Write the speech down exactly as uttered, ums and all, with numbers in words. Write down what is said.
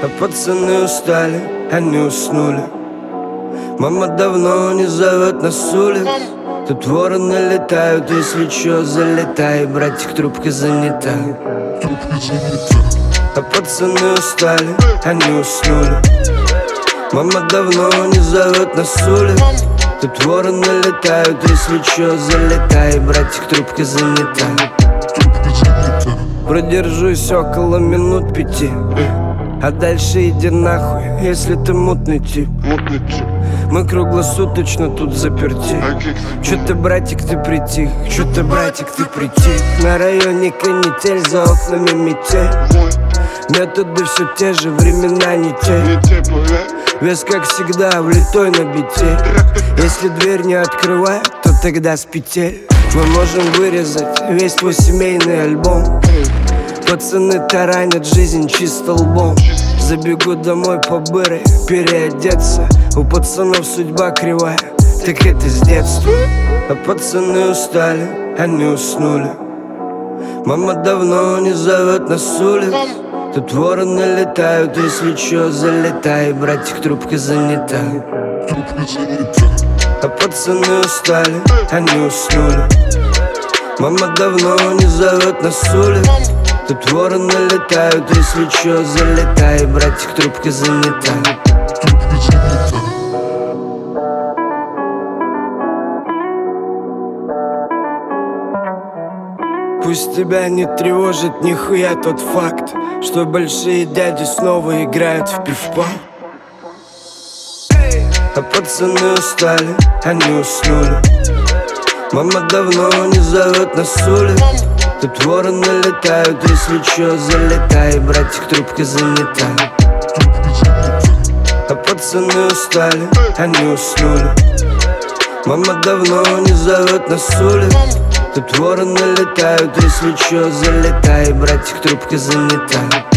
А пацаны устали, они уснули. Мама давно не зовет нас с улиц. Тут вороны летают, если чё, залетай. Братик, трубка занята. А пацаны устали, они уснули. Мама давно не зовет нас с улиц. Тут вороны летают, если чё, залетай. Братик, трубка занята. Продержусь около минут пяти, а дальше иди нахуй, если ты мутный тип. Мы круглосуточно тут заперти. Чё ты, братик, ты притих? Чё ты, братик, ты притих? На районе канитель, за окнами метель. Методы все те же, времена не те. Вес, как всегда, влитой на бите. Если дверь не открывает, то тогда с петель мы можем вырезать весь твой семейный альбом. Пацаны таранят жизнь чисто лбом. Забегу домой по быры, переодеться. У пацанов судьба кривая, так это с детства. А пацаны устали, они уснули. Мама давно не зовет нас с улиц. Тут вороны летают, если чё, залетай. Братик, трубка занята. А пацаны устали, они уснули. Мама давно не зовет нас с улиц. Тут вороны летают, если чё, залетай. Братик, трубка занята. Пусть тебя не тревожит нихуя тот факт, что большие дяди снова играют в пивпа. А пацаны устали, они уснули. Мама давно не зовет нас с улиц. Тут вороны летают, если чё, залетай. Братик, трубка занята. А пацаны устали, они уснули. Мама давно не зовет нас с улиц. Тут вороны летают, если чё, залетай. Братик, трубка занята.